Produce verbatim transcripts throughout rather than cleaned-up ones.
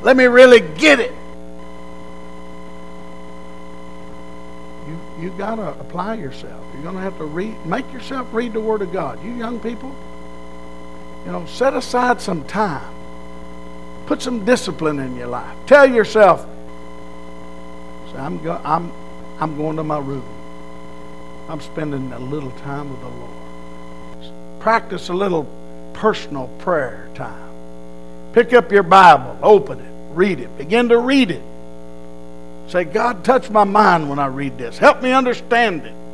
Let me really get it. You you got to apply yourself. You're going to have to read, make yourself read the Word of God. You young people, you know, set aside some time. Put some discipline in your life. Tell yourself, say, I'm, go, I'm, I'm going to my room. I'm spending a little time with the Lord. Practice a little personal prayer time. Pick up your Bible, open it, read it. Begin to read it. Say, God, touch my mind when I read this. Help me understand it.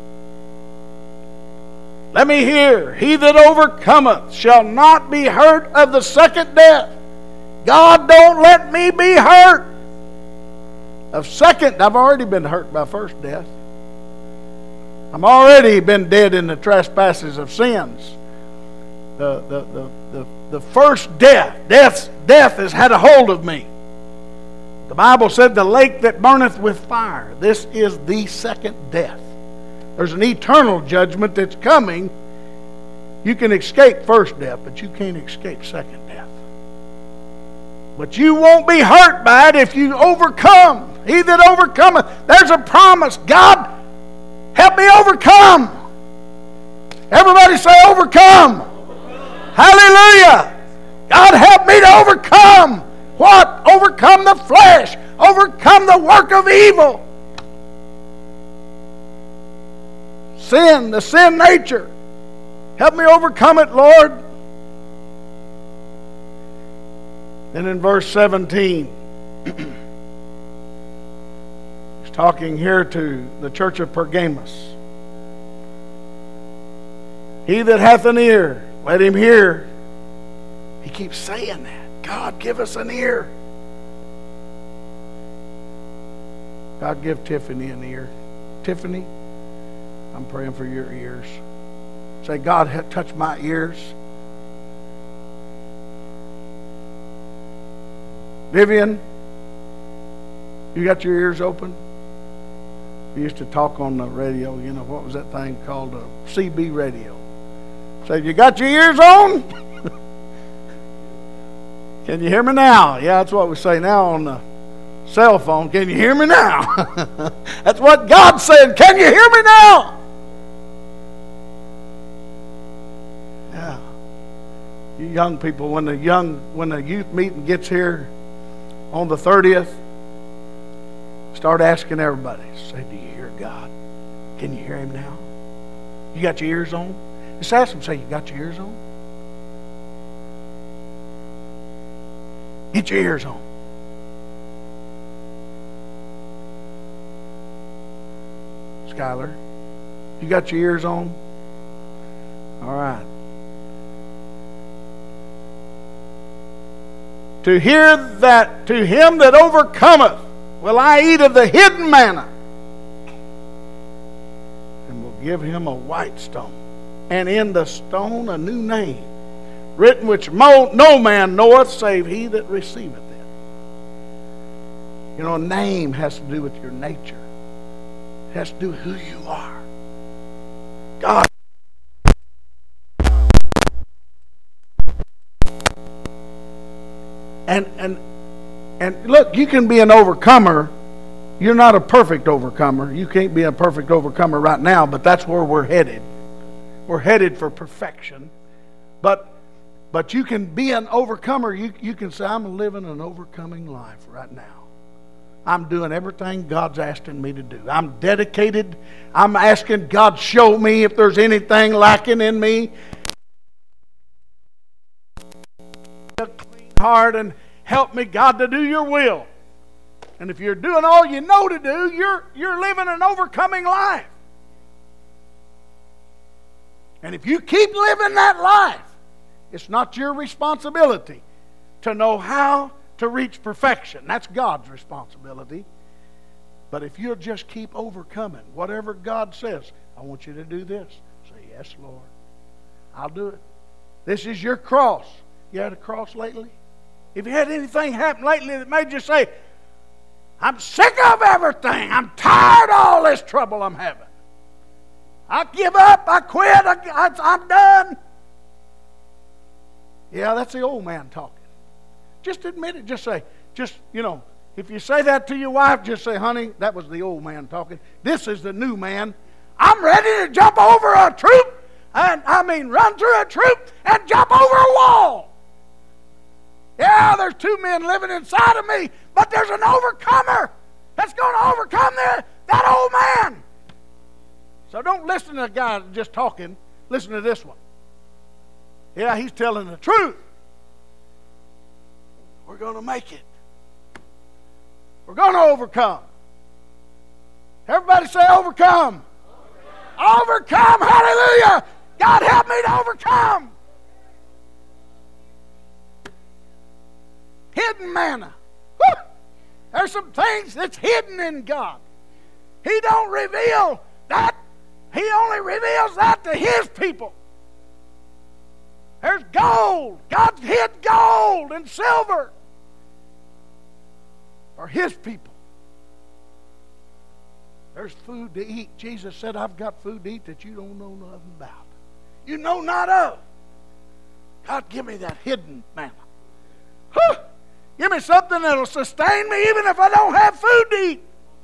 Let me hear, he that overcometh shall not be hurt of the second death. God, don't let me be hurt of second. I've already been hurt by first death. I'm already been dead in the trespasses of sins. The, the, the, the, the first death, death, death has had a hold of me. The Bible said the lake that burneth with fire. This is the second death. There's an eternal judgment that's coming. You can escape first death, but you can't escape second death. But you won't be hurt by it if you overcome. He that overcometh. There's a promise. God, help me overcome. Everybody say overcome. Overcome. Hallelujah. God, help me to overcome. What? Overcome the flesh. Overcome the work of evil. Sin, the sin nature. Help me overcome it, Lord. Then in verse seventeen, he's talking here to the church of Pergamos. He that hath an ear, let him hear. He keeps saying that. God, give us an ear. God, give Tiffany an ear. Tiffany, I'm praying for your ears. Say, God, touch my ears. Vivian, you got your ears open? We used to talk on the radio, you know, what was that thing called? A C B radio. Say, you got your ears on? Can you hear me now? Yeah, that's what we say now on the cell phone. Can you hear me now? That's what God said. Can you hear me now? Yeah. You young people, when the young, when the youth meeting gets here on the thirtieth, start asking everybody. Say, do you hear God? Can you hear Him now? You got your ears on? Just ask them. Say, you got your ears on? Get your ears on. Skylar, you got your ears on? All right. To hear that, to him that overcometh, will I eat of the hidden manna, and will give him a white stone, and in the stone a new name, written which no man knoweth save he that receiveth it. You know, a name has to do with your nature. It has to do with who you are. God. And and and look, you can be an overcomer. You're not a perfect overcomer. You can't be a perfect overcomer right now, but that's where we're headed. We're headed for perfection. But but you can be an overcomer. You, you can say, I'm living an overcoming life right now. I'm doing everything God's asking me to do. I'm dedicated. I'm asking God, show me if there's anything lacking in me. A clean heart and help me, God, to do your will. And if you're doing all you know to do, you're, you're living an overcoming life. And if you keep living that life, it's not your responsibility to know how to reach perfection. That's God's responsibility. But if you'll just keep overcoming whatever God says, I want you to do this. Say, yes, Lord. I'll do it. This is your cross. You had a cross lately? If you had anything happen lately that made you say, I'm sick of everything. I'm tired of all this trouble I'm having. I give up. I quit. I, I, I'm done. Yeah, that's the old man talking. Just admit it. Just say, just, you know, if you say that to your wife, just say, honey, that was the old man talking. This is the new man. I'm ready to jump over a troop, and I mean run through a troop and jump over a wall. Yeah, there's two men living inside of me, but there's an overcomer that's going to overcome the, that old man. So don't listen to the guy just talking. Listen to this one. Yeah, he's telling the truth. We're going to make it. We're going to overcome. Everybody say overcome. Overcome. Overcome. Hallelujah. God help me to overcome. Hidden manna. Woo! There's some things that's hidden in God. He don't reveal that. He only reveals that to His people. There's gold. God's hid gold and silver for His people. There's food to eat. Jesus said, I've got food to eat that you don't know nothing about. You know not of. God, give me that hidden manna. Whew! Give me something that'll sustain me even if I don't have food to eat.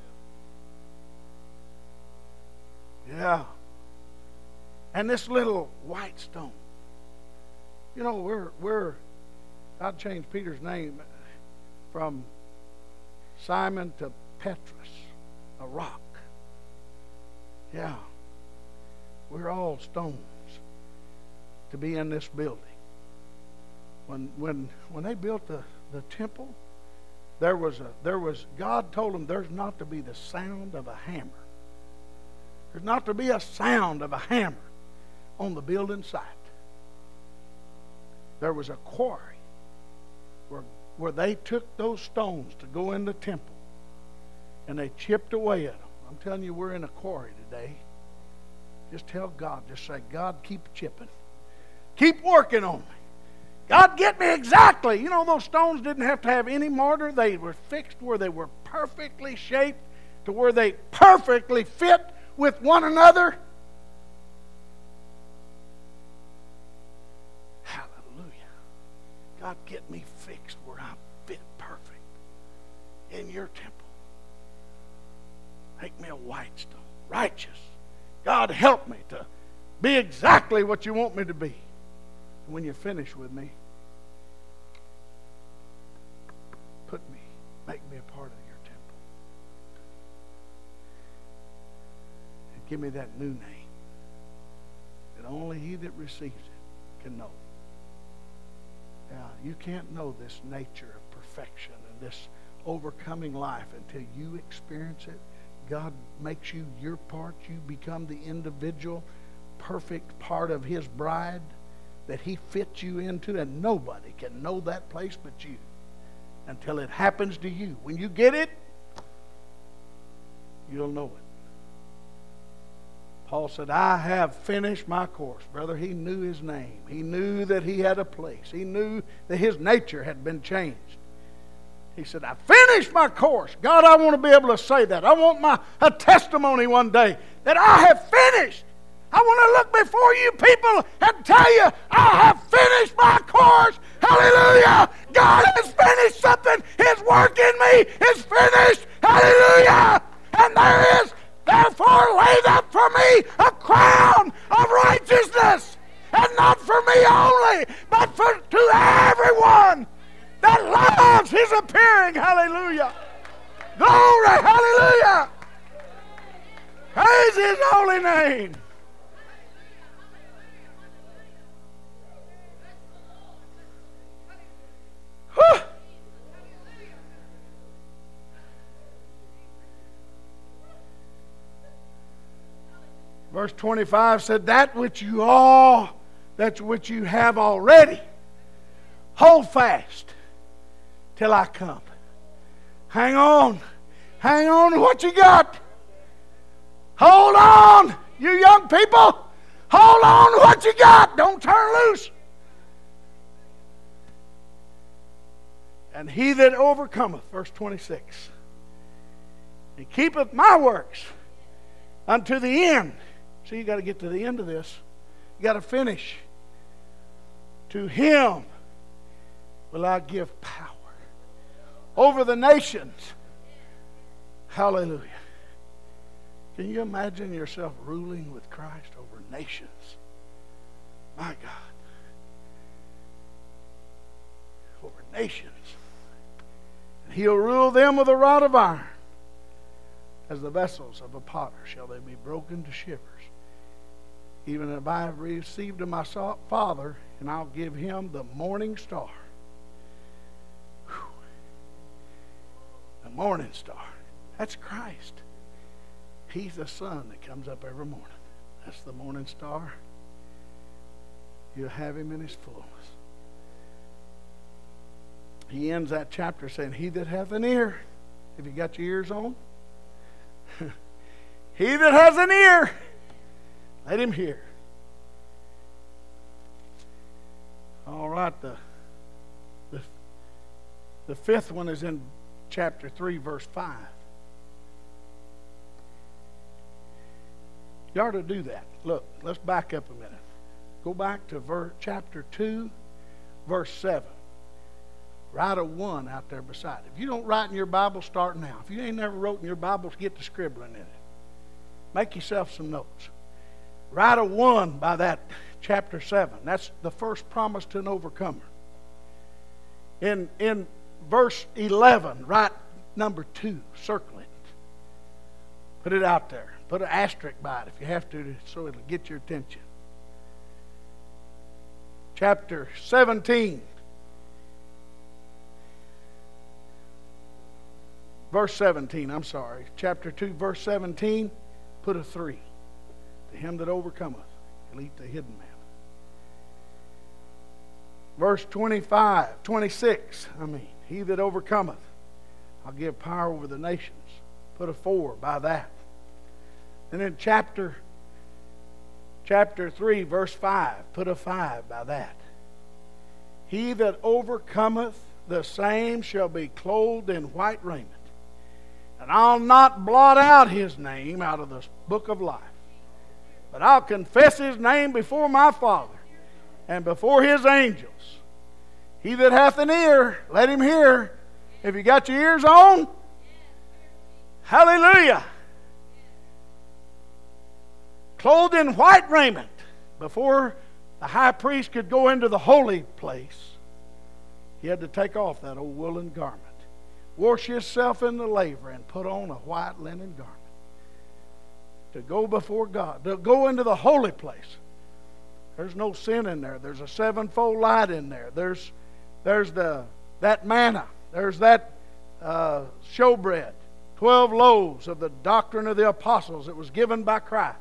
Yeah. And this little white stone. You know, we're, we're, God changed Peter's name from Simon to Petrus, a rock. Yeah. We're all stones to be in this building. When when when they built the, the temple, there was a there was God told them there's not to be the sound of a hammer. There's not to be a sound of a hammer on the building site. There was a quarry where where they took those stones to go in the temple and they chipped away at them. I'm telling you, we're in a quarry today. Just tell God, just say, God, keep chipping. Keep working on me. God, get me exactly. You know, those stones didn't have to have any mortar. They were fixed where they were perfectly shaped to where they perfectly fit with one another. Hallelujah. God, get me fixed where I'm fit perfect in your temple. Make me a white stone, righteous. God, help me to be exactly what you want me to be. When you're finished with me, put me, make me a part of your temple. And give me that new name that only he that receives it can know. Now, you can't know this nature of perfection and this overcoming life until you experience it. God makes you your part. You become the individual, perfect part of his bride that he fits you into, and nobody can know that place but you until it happens to you. When you get it, you'll know it. Paul said, I have finished my course. Brother, he knew his name. He knew that he had a place. He knew that his nature had been changed. He said, I finished my course. God, I want to be able to say that. I want my a testimony one day that I have finished. I want to look before you people and tell you, I have finished my course. Hallelujah. God has finished something. His work in me is finished. Hallelujah. And there is therefore laid up for me a crown of righteousness. And not for me only, but for to everyone that loves his appearing. Hallelujah. Glory. Hallelujah. Praise his holy name. Whew. Verse twenty-five said, that which you all, that which you have already, hold fast till I come. Hang on. Hang on to what you got. Hold on, you young people. Hold on to what you got. Don't turn loose. And he that overcometh, verse twenty-six, and keepeth my works unto the end. See, you got to get to the end of this. You got to finish. To him will I give power over the nations. Hallelujah. Can you imagine yourself ruling with Christ over nations? My God. Over nations. And he'll rule them with a rod of iron. As the vessels of a potter shall they be broken to shivers. Even if I have received of my Father, and I'll give him the morning star. Whew. The morning star. That's Christ. He's the sun that comes up every morning. That's the morning star. You'll have him in his fullness. He ends that chapter saying, he that hath an ear. Have you got your ears on? He that has an ear, let him hear. All right, the, the, the fifth one is in chapter three, verse five. You ought to do that. Look, let's back up a minute. Go back to verse, chapter two, verse seven. Write a one out there beside it. If you don't write in your Bible, start now. If you ain't never wrote in your Bible, get to scribbling in it. Make yourself some notes. Write a one by that chapter seven. That's the first promise to an overcomer. In, in verse eleven, write number two. Circle it. Put it out there. Put an asterisk by it if you have to, so it'll get your attention. Chapter seventeen. Verse seventeen, I'm sorry. Chapter two, verse seventeen, put a three. To him that overcometh, he'll eat the hidden manna. Verse twenty-five, twenty-six, I mean, he that overcometh, I'll give power over the nations. Put a four by that. And then chapter, chapter three, verse five, put a five by that. He that overcometh, the same shall be clothed in white raiment. And I'll not blot out his name out of the book of life, but I'll confess his name before my Father and before his angels. He that hath an ear, let him hear. Have you got your ears on? Hallelujah. Clothed in white raiment. Before the high priest could go into the holy place, he had to take off that old woolen garment. Wash yourself in the laver and put on a white linen garment. To go before God, to go into the holy place. There's no sin in there. There's a sevenfold light in there. There's, there's the that manna. There's that uh, showbread. Twelve loaves of the doctrine of the apostles that was given by Christ.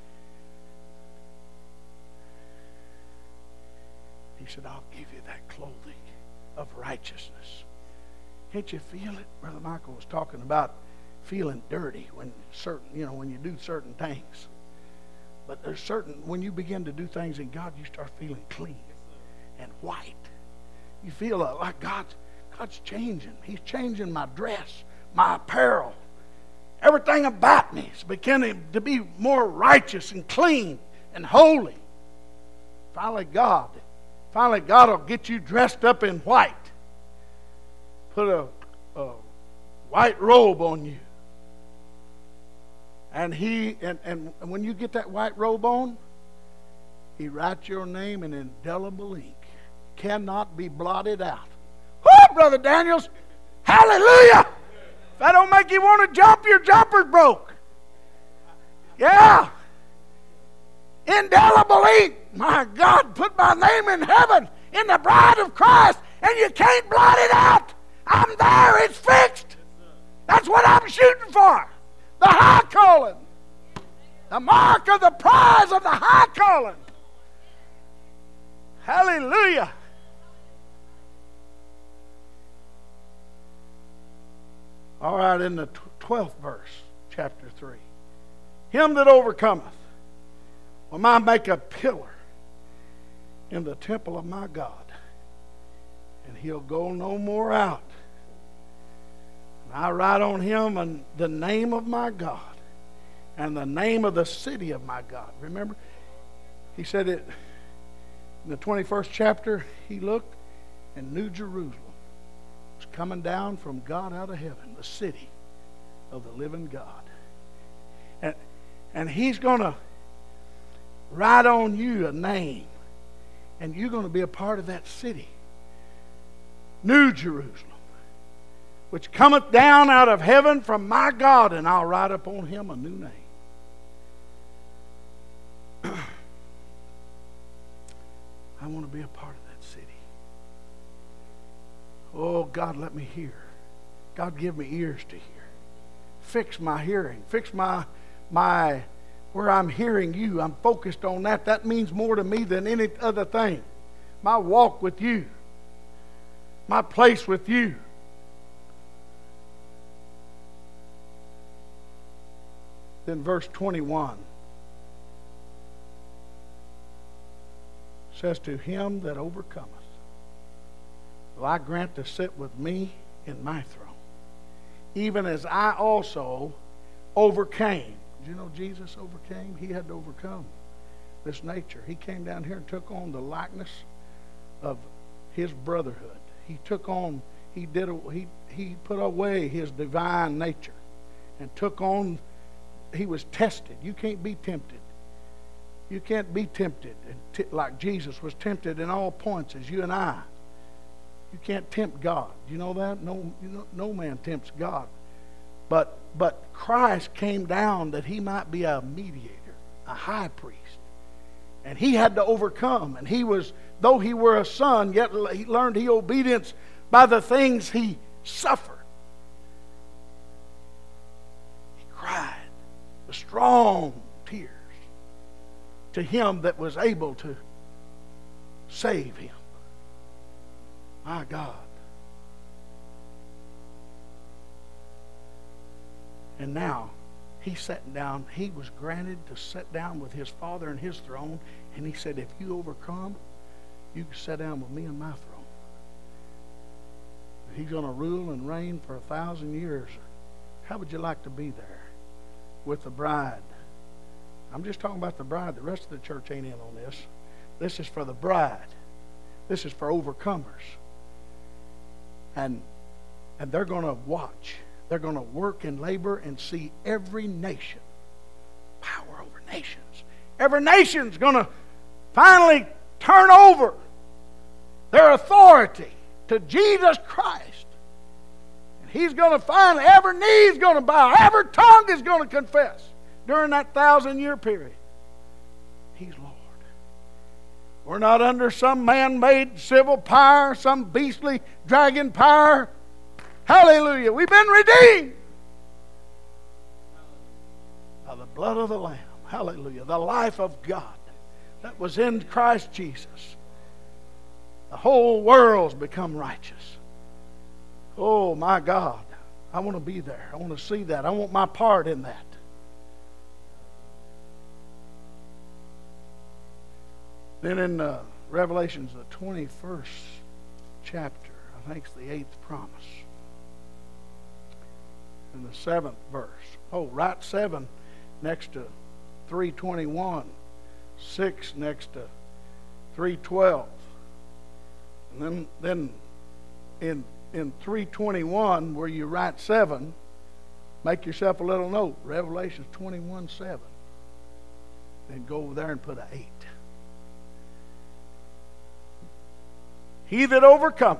He said, I'll give you that clothing of righteousness. Can't you feel it? Brother Michael was talking about feeling dirty when certain, you know, when you do certain things. But there's certain, when you begin to do things in God, you start feeling clean and white. You feel like God's, God's changing. He's changing my dress, my apparel. Everything about me is beginning to be more righteous and clean and holy. Finally, God, finally, God will get you dressed up in white. Put a, a white robe on you. And he and, and when you get that white robe on, he writes your name in indelible ink. Cannot be blotted out. Whoo, Brother Daniels! Hallelujah! If that don't make you want to jump, your jumper's broke. Yeah. Indelible ink. My God, put my name in heaven, in the bride of Christ, and you can't blot it out. I'm there. It's fixed. That's what I'm shooting for. The high calling. The mark of the prize of the high calling. Hallelujah. All right, in the twelfth verse, chapter three. Him that overcometh will I make a pillar in the temple of my God, and he'll go no more out. And I write on him and the name of my God and the name of the city of my God. Remember, he said it in the twenty-first chapter. He looked, and New Jerusalem was coming down from God out of heaven, the city of the living God. And, and He's going to write on you a name, and you're going to be a part of that city. New Jerusalem, which cometh down out of heaven from my God, and I'll write upon him a new name. I want to be a part of that city. Oh, God, let me hear. God, give me ears to hear. Fix my hearing. Fix my, my, where I'm hearing you. I'm focused on that. That means more to me than any other thing. My walk with you. My place with you. Then verse twenty-one says, to him that overcometh will I grant to sit with me in my throne, even as I also overcame. Did you know Jesus overcame? He had to overcome this nature. He came down here and took on the likeness of his brotherhood. He took on, he did, he he put away his divine nature and took on. He was tested. You can't be tempted. You can't be tempted t- like Jesus was tempted in all points as you and I. You can't tempt God. Do you know that? No, you know, no man tempts God. But but Christ came down that he might be a mediator, a high priest. And he had to overcome. And he was, though he were a son, yet he learned he obedience by the things he suffered. He cried with strong tears to him that was able to save him. My God. And now he sat down. He was granted to sit down with his Father in his throne. And he said, if you overcome, you can sit down with me in my throne. He's going to rule and reign for a thousand years. How would you like to be there with the bride? I'm just talking about the bride. The rest of the church ain't in on this. This is for the bride. This is for overcomers. And, and they're going to watch. They're going to work and labor and see every nation, power over nations. Every nation's going to finally turn over their authority to Jesus Christ. And he's going to finally, every knee's going to bow, every tongue is going to confess during that thousand year period. He's Lord. We're not under some man-made civil power, some beastly dragon power. Hallelujah. We've been redeemed by the blood of the Lamb. Hallelujah. The life of God that was in Christ Jesus. The whole world's become righteous. Oh, my God. I want to be there. I want to see that. I want my part in that. Then in uh, Revelations, the twenty-first chapter, I think it's the eighth promise. In the seventh verse. Oh, right seven next to three twenty-one. Six next to three twelve. And then, then in, in three twenty-one, where you write seven, make yourself a little note. Revelation twenty-one seven. Then go over there and put an eight. He that overcometh.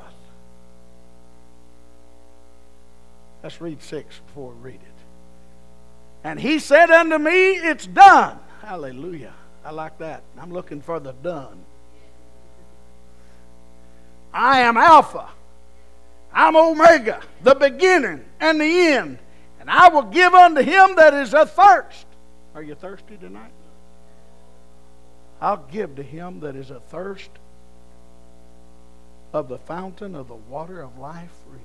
Let's read six before we read it. And he said unto me, it's done. Hallelujah. I like that. I'm looking for the done. I am Alpha. I'm Omega, the beginning and the end. And I will give unto him that is athirst. Are you thirsty tonight? I'll give to him that is athirst of the fountain of the water of life freely.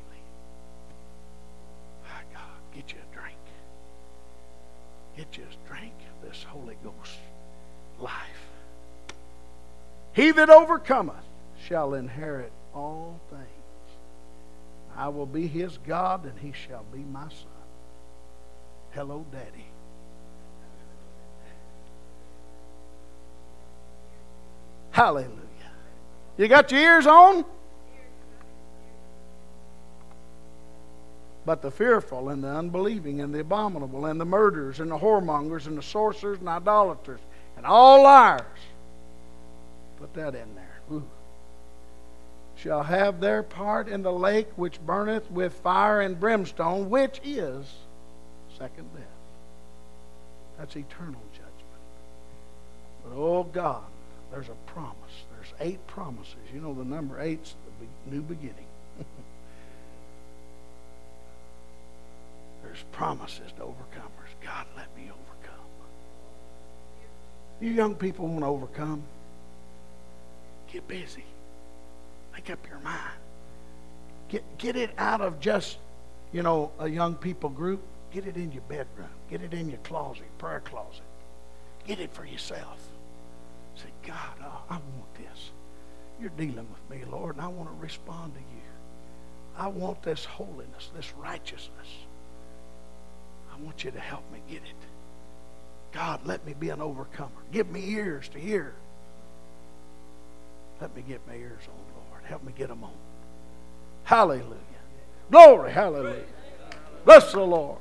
My God, get you a drink. Get you a drink of this Holy Ghost life. He that overcometh shall inherit all things. I will be his God, and he shall be my son. Hello, Daddy. Hallelujah. You got your ears on? But the fearful and the unbelieving and the abominable and the murderers and the whoremongers and the sorcerers and idolaters and all liars, put that in there, ooh, shall have their part in the lake which burneth with fire and brimstone, which is second death. That's eternal judgment. But oh God, there's a promise. There's eight promises. You know the number eight's the new beginning. There's promises to overcomers. God, let me overcome. You young people want to overcome? Get busy. Make up your mind. Get, get it out of just, you know, a young people group. Get it in your bedroom. Get it in your closet, prayer closet. Get it for yourself. Say, God, oh, I want this. You're dealing with me, Lord, and I want to respond to you. I want this holiness, this righteousness. I want you to help me get it. God, let me be an overcomer. Give me ears to hear. Let me get my ears on, Lord. Help me get them on. Hallelujah. Glory, hallelujah. Bless the Lord.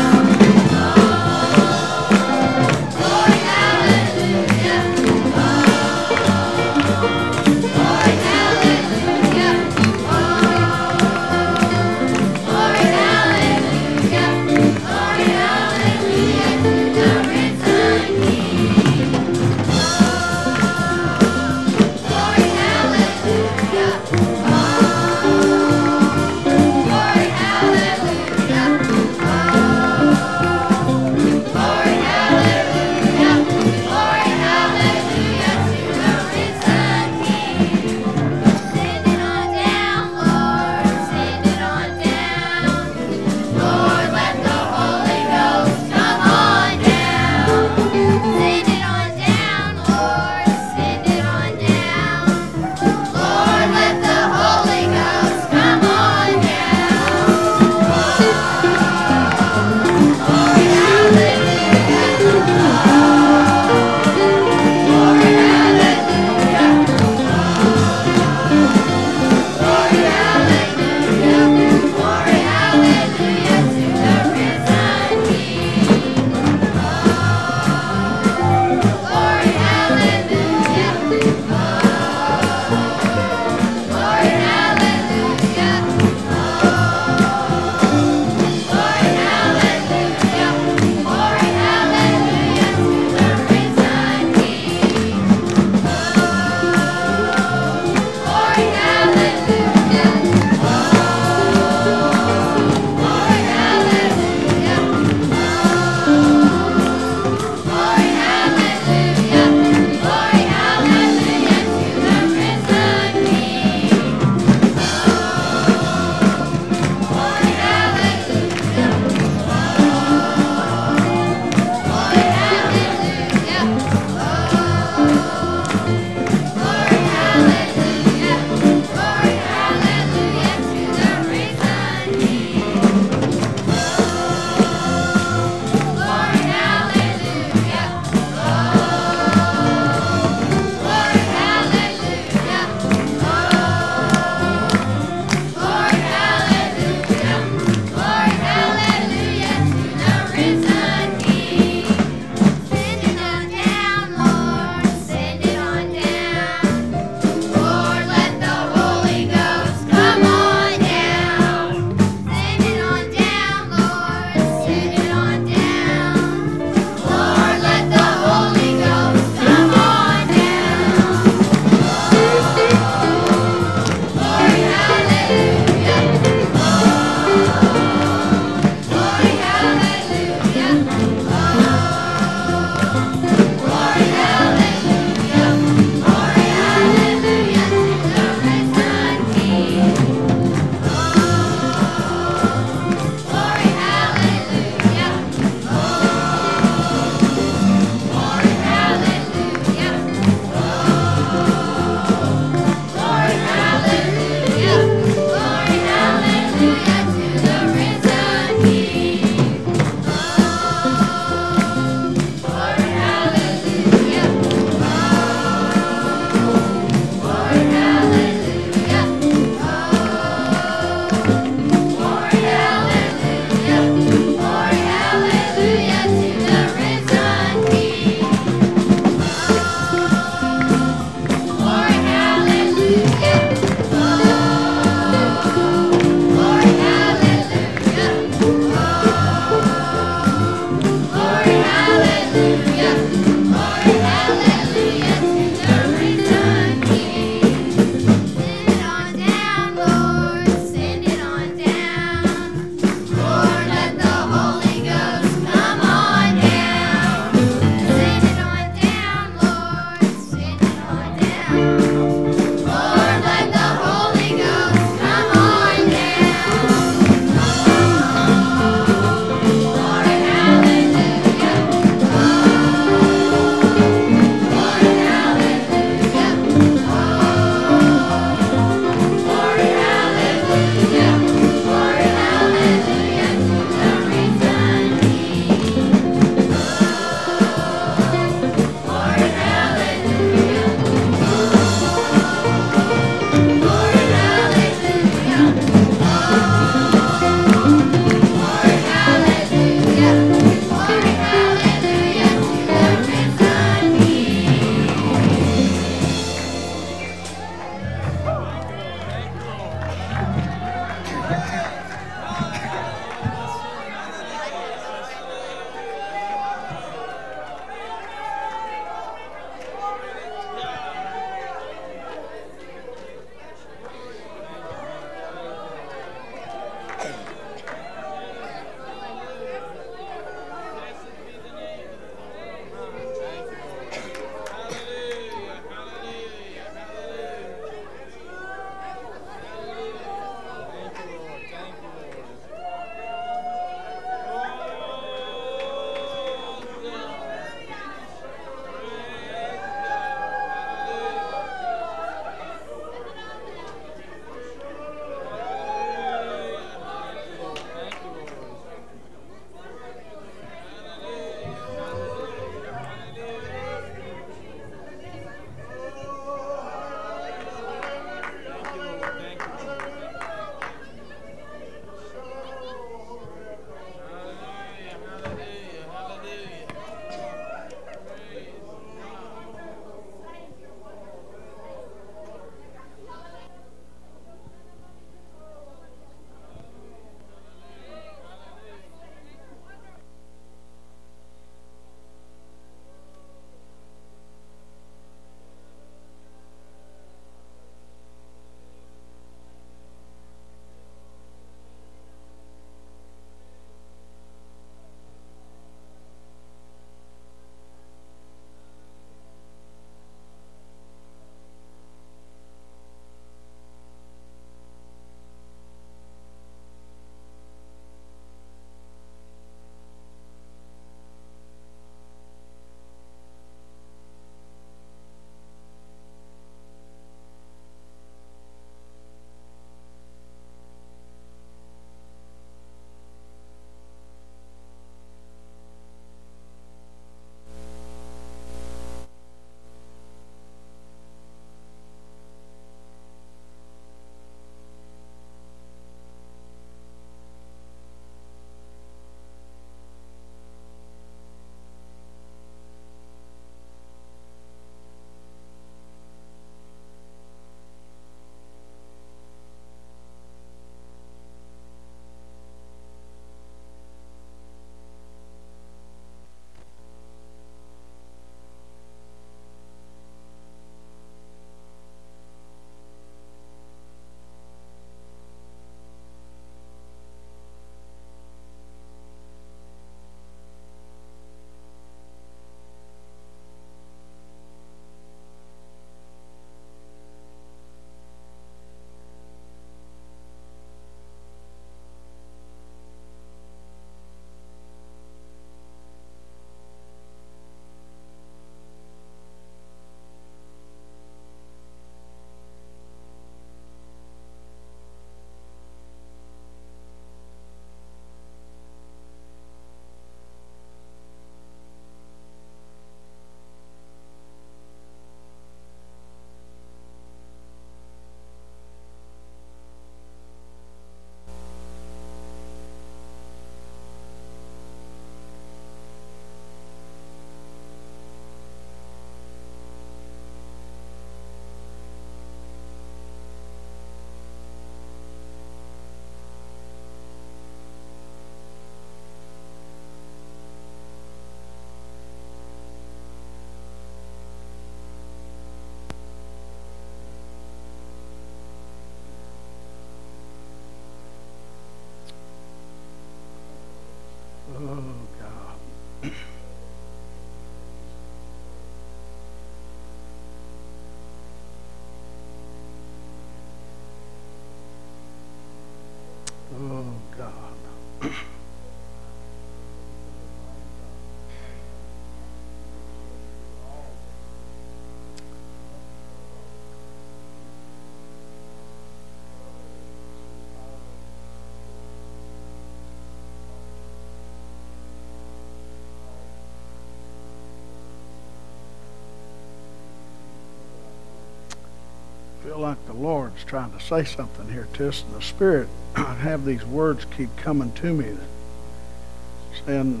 feel like the Lord's trying to say something here to us, and the Spirit have these words keep coming to me that saying,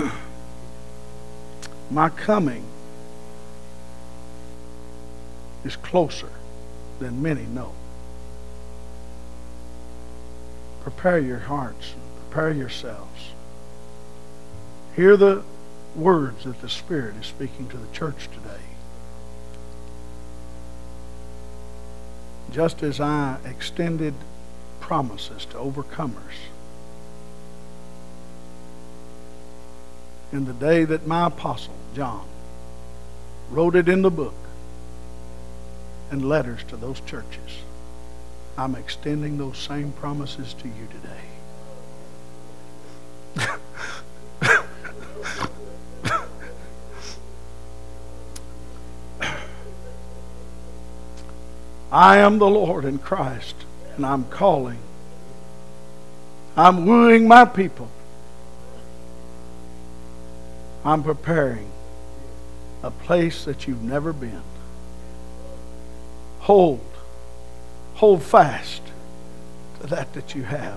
my coming is closer than many know. Prepare your hearts, prepare yourselves. Hear the words that the Spirit is speaking to the church today. Just as I extended promises to overcomers in the day that my apostle, John, wrote it in the book and letters to those churches, I'm extending those same promises to you today. I am the Lord in Christ, and I'm calling. I'm wooing my people. I'm preparing a place that you've never been. Hold, hold fast to that that you have.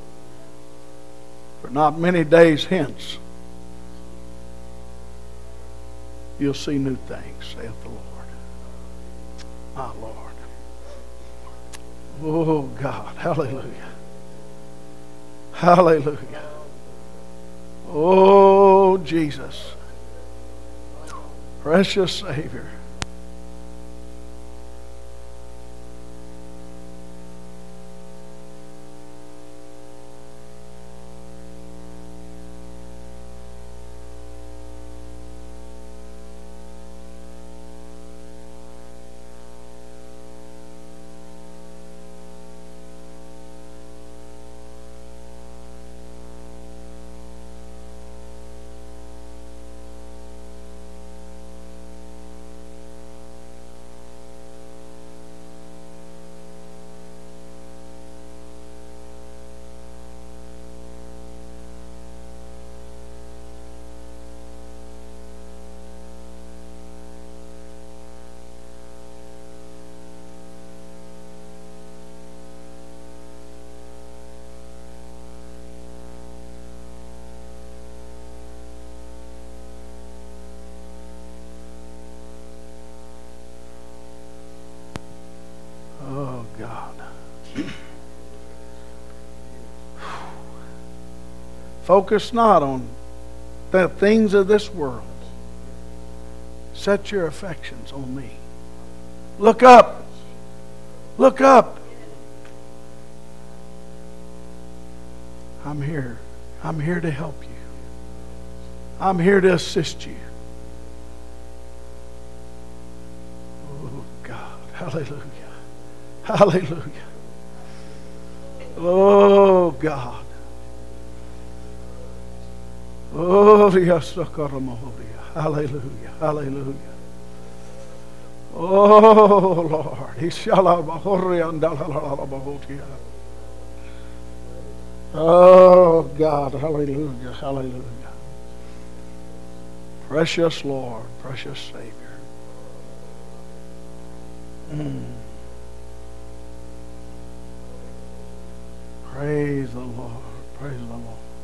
For not many days hence, you'll see new things, saith the Lord. My Lord. Oh, God. Hallelujah. Hallelujah. Oh, Jesus. Precious Savior. Focus not on the things of this world. Set your affections on me. Look up. Look up. I'm here. I'm here to help you. I'm here to assist you. Oh, God. Hallelujah. Hallelujah. Oh, God. Oh, hallelujah, hallelujah. Oh, Lord. Oh, God, hallelujah, hallelujah. Precious Lord, precious Savior. Mm. Praise the Lord, praise the Lord.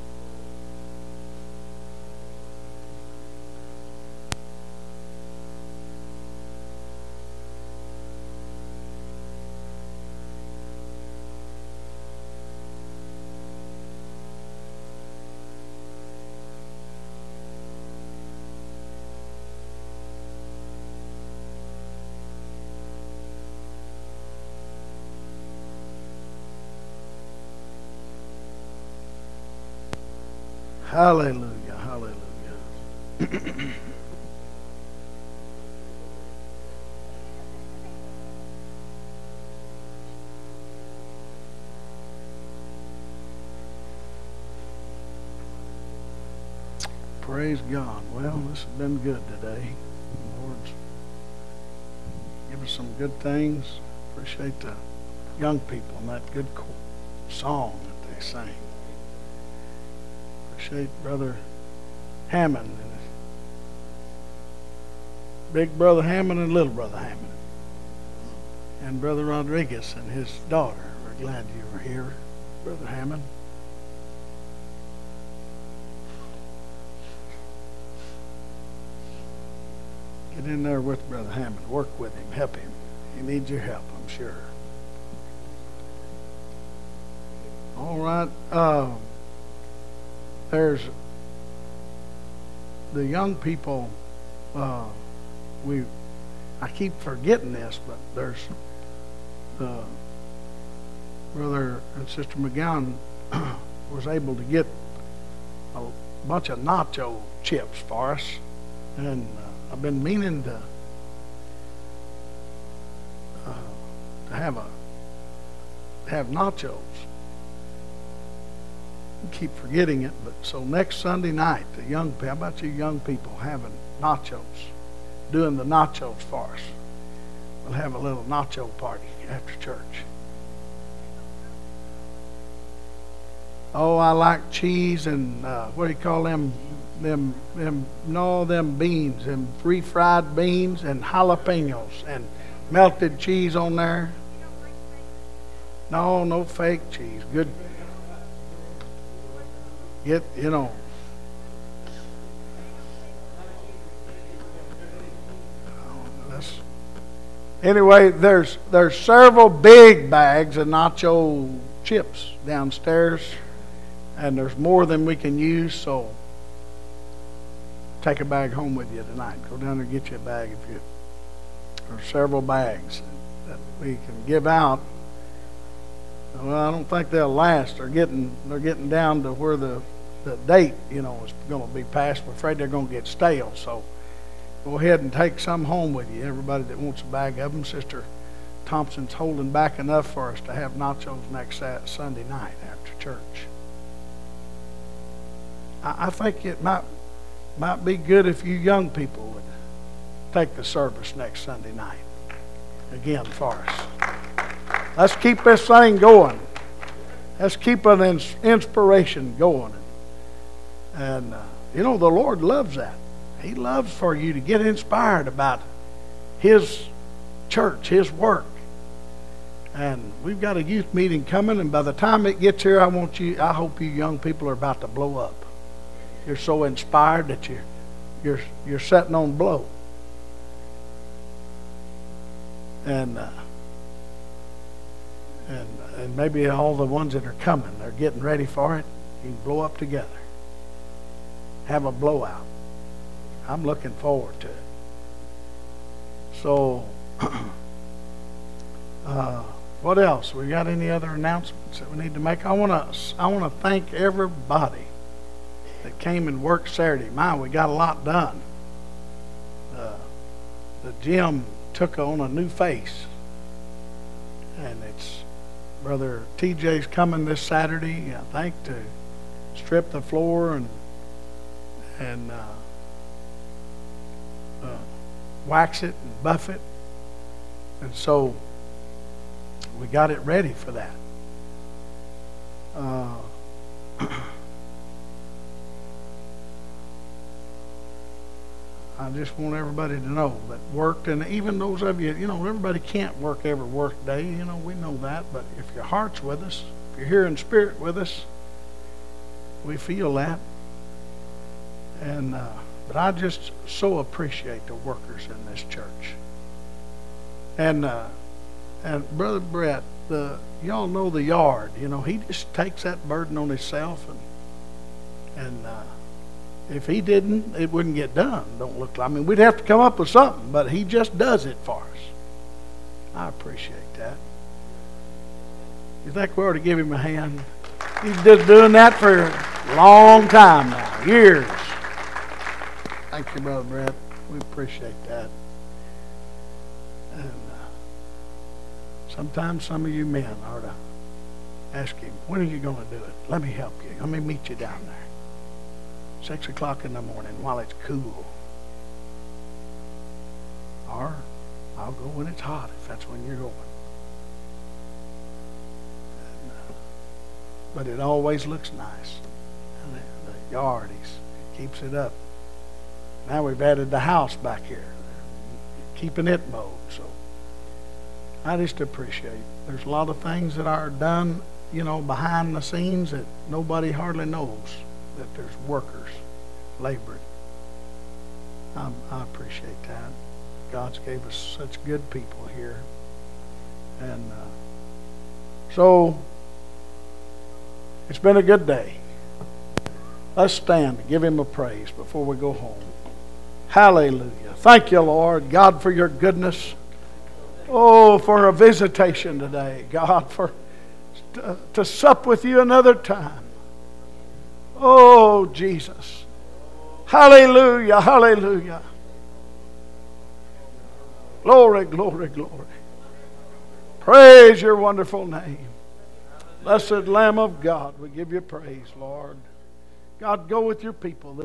Hallelujah, hallelujah. Praise God. Well, this has been good today. The Lord's given us some good things. Appreciate the young people and that good song that they sang. Appreciate Brother Hammond, and Big Brother Hammond and Little Brother Hammond. and Brother Rodriguez and his daughter. We're glad you were here, Brother Hammond. Get in there with Brother Hammond. Work with him. Help him. He needs your help, I'm sure. All right. Uh, there's the young people. Uh, we. I keep forgetting this, but there's uh, Brother and Sister McGowan was able to get a bunch of nacho chips for us, and uh, I've been meaning to uh, to have a have nachos. I keep forgetting it, but so next Sunday night, the young how about you young people having nachos, doing the nachos for us? We'll have a little nacho party after church. Oh, I like cheese and uh, what do you call them? Them, them, no, them beans, them refried beans and jalapenos and melted cheese on there. No, no fake cheese. Good. Get, you know. Oh, that's, anyway, there's there's several big bags of nacho chips downstairs, and there's more than we can use, so take a bag home with you tonight. Go down there and get you a bag if you. There's several bags that we can give out. Well, I don't think they'll last. They're getting they're getting down to where the the date, you know, is going to be passed. I'm afraid they're going to get stale. So go ahead and take some home with you. Everybody that wants a bag of them. Sister Thompson's holding back enough for us to have nachos next Sunday night after church. I, I think it might might be good if you young people would take the service next Sunday night again for us. Let's keep this thing going. Let's keep an ins- inspiration going. And, uh, you know, the Lord loves that. He loves for you to get inspired about His church, His work. And we've got a youth meeting coming, and by the time it gets here, I want you, I hope you young people are about to blow up. You're so inspired that you're, you're, you're sitting on blow. And, uh, and, and maybe all the ones that are coming, they're getting ready for it. You can blow up together. Have a blowout. I'm looking forward to it. So, uh, what else? We got any other announcements that we need to make? I want to I want to thank everybody that came and worked Saturday. My, we got a lot done. Uh, the gym took on a new face, and it's Brother T J's coming this Saturday, I think, to strip the floor and and uh, uh, wax it and buff it. And so we got it ready for that. Uh, I just want everybody to know that worked, and even those of you, you know, everybody can't work every work day, you know, we know that, but if your heart's with us, if you're here in spirit with us, we feel that. And uh, but I just so appreciate the workers in this church. And uh, and Brother Brett, the y'all know the yard. You know, he just takes that burden on himself, and and uh, if he didn't, it wouldn't get done. Don't look like. I mean, we'd have to come up with something, but he just does it for us. I appreciate that. You think we ought to give him a hand? He's just doing that for a long time now, years. Thank you, Brother Brett. We appreciate that. And uh, sometimes some of you men ought to ask him, when are you going to do it? Let me help you. Let me meet you down there. Six o'clock in the morning while it's cool. Or I'll go when it's hot if that's when you're going. And, uh, but it always looks nice. And the, the yard, he's, he keeps it up. Now we've added the house back here, keeping it mowed. So I just appreciate. There's a lot of things that are done, you know, behind the scenes that nobody hardly knows that there's workers laboring. I, I appreciate that. God's gave us such good people here. And uh, so, it's been a good day. Let's stand and give Him a praise before we go home. Hallelujah. Thank you, Lord, God, for your goodness. Oh, for a visitation today, God, for to, to sup with you another time. Oh, Jesus. Hallelujah, hallelujah. Glory, glory, glory. Praise your wonderful name. Blessed Lamb of God, we give you praise, Lord. God, go with your people.